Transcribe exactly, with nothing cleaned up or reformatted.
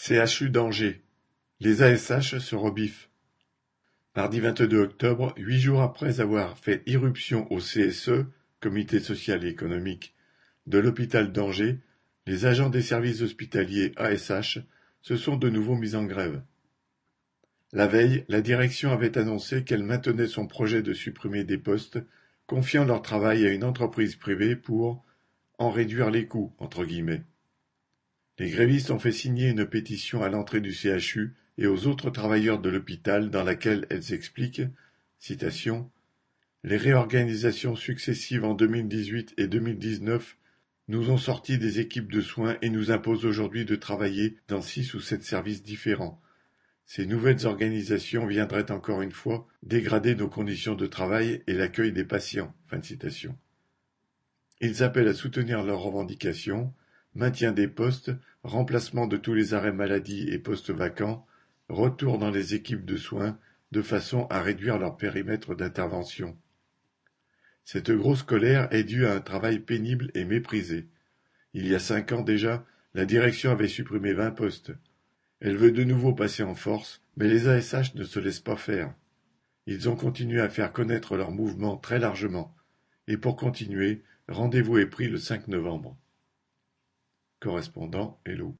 C H U d'Angers: les A S H se rebiffent. Mardi vingt-deux octobre, huit jours après avoir fait irruption au C S E, Comité social et économique, de l'hôpital d'Angers, les agents des services hospitaliers A S H se sont de nouveau mis en grève. La veille, la direction avait annoncé qu'elle maintenait son projet de supprimer des postes, confiant leur travail à une entreprise privée pour « en réduire les coûts ». entre guillemets. Les grévistes ont fait signer une pétition à l'entrée du C H U et aux autres travailleurs de l'hôpital dans laquelle elles expliquent, citation, « Les réorganisations successives en deux mille dix-huit et deux mille dix-neuf nous ont sortis des équipes de soins et nous imposent aujourd'hui de travailler dans six ou sept services différents. Ces nouvelles organisations viendraient encore une fois dégrader nos conditions de travail et l'accueil des patients. » Fin de citation. Ils appellent à soutenir leurs revendications, maintien des postes, remplacement de tous les arrêts maladie et postes vacants, retour dans les équipes de soins, de façon à réduire leur périmètre d'intervention. Cette grosse colère est due à un travail pénible et méprisé. Il y a cinq ans déjà, la direction avait supprimé vingt postes. Elle veut de nouveau passer en force, mais les A S H ne se laissent pas faire. Ils ont continué à faire connaître leur mouvement très largement. Et pour continuer, rendez-vous est pris le cinq novembre. Correspondant Hello.